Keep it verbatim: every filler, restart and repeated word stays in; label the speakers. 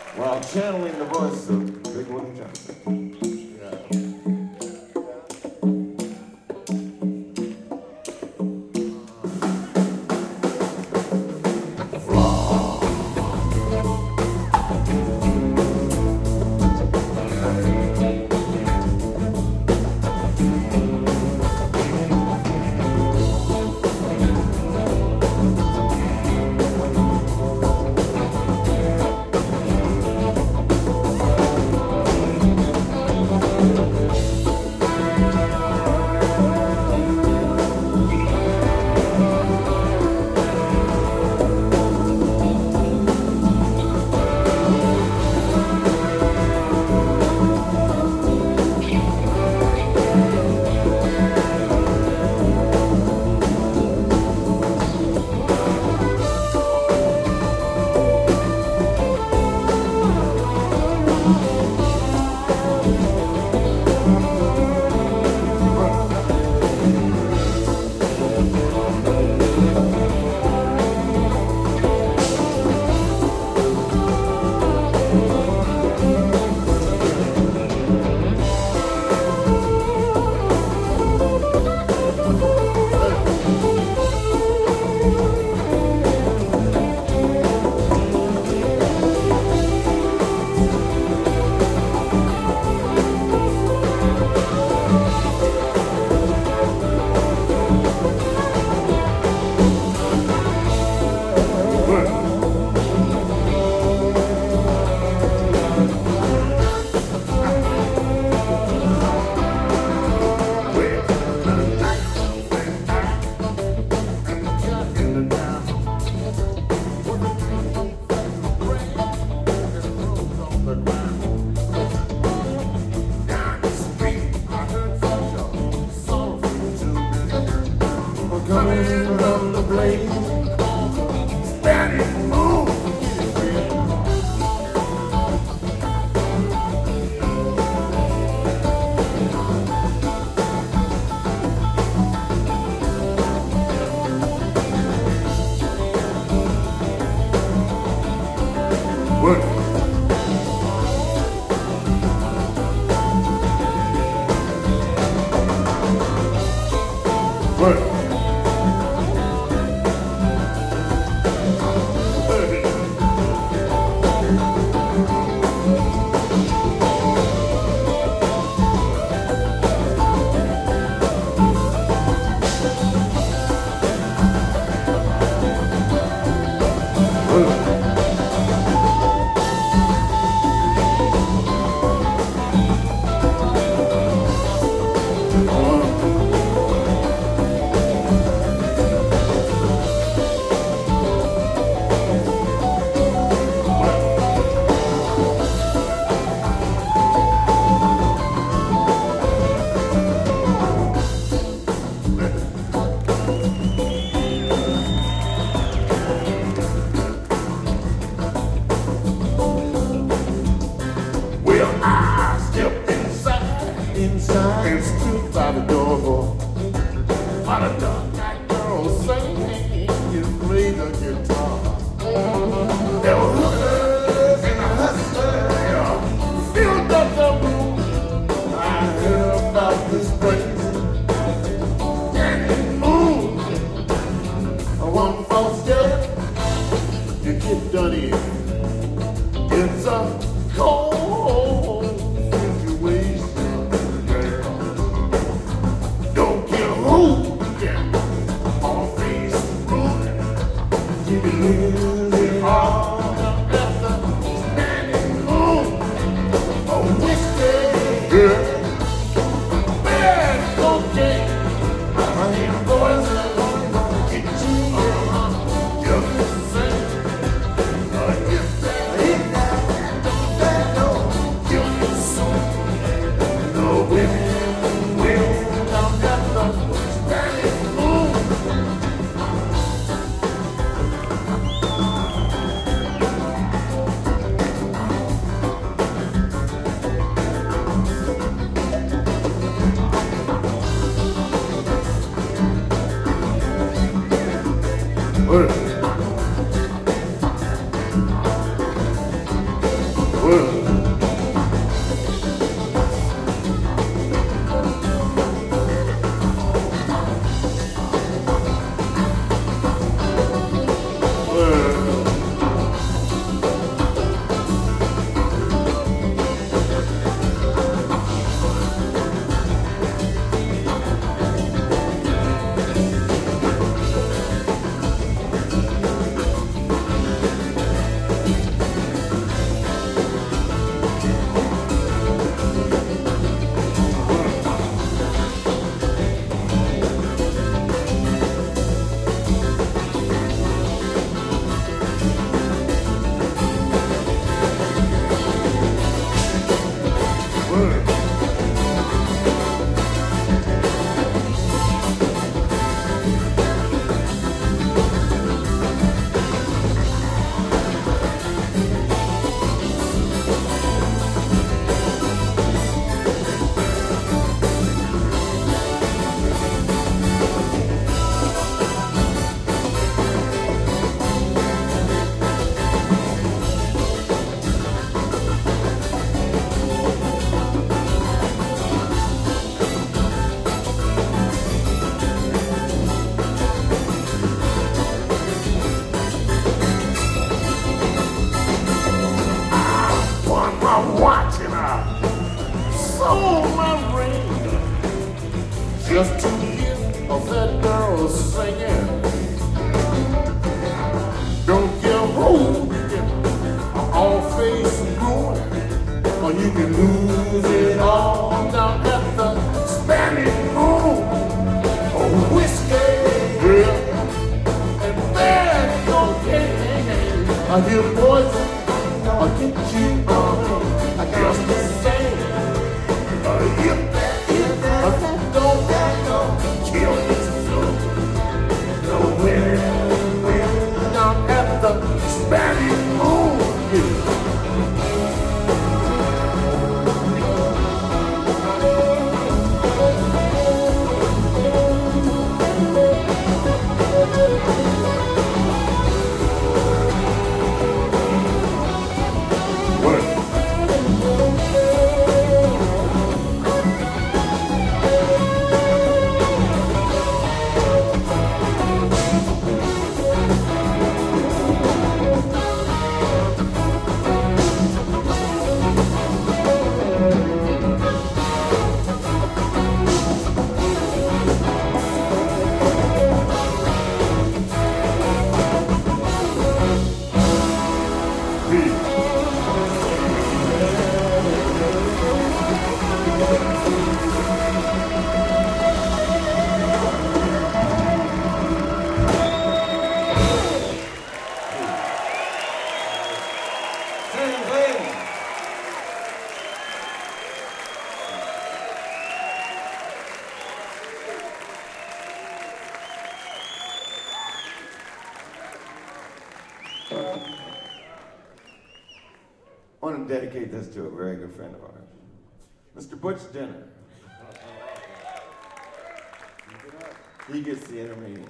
Speaker 1: while channeling the voice of Big Willie Johnson. Coming from the blaze, Spanish moon. What? What? Inside and stood by the door. While a dark night girl sang and played the guitar. There were hookers and hustlers filled up the room. I heard about this place, Danny Moon. One false step, you get done in. It's a cold situation. Really hard at the Spanish moon. A whiskey girl, bad cocaine. I hear voices get you uh-huh, just the same. I hit that, hit that, that door, kill you soon. No women will down at the Spanish moon. just to hear of that girl singing. Don't care who all face ruin, or you can lose it all down at the Spanish Moon. Oh, whiskey, yeah, and bad cocaine. I hear poison, I get you on, I just the same. I hear that, hear that, I don't that, don't kill me soon. Nowhere, where, down at the Spanish Moon. Yeah. I want to dedicate this to a very good friend of ours, Mister Butch Jenner. He gets the intermediate.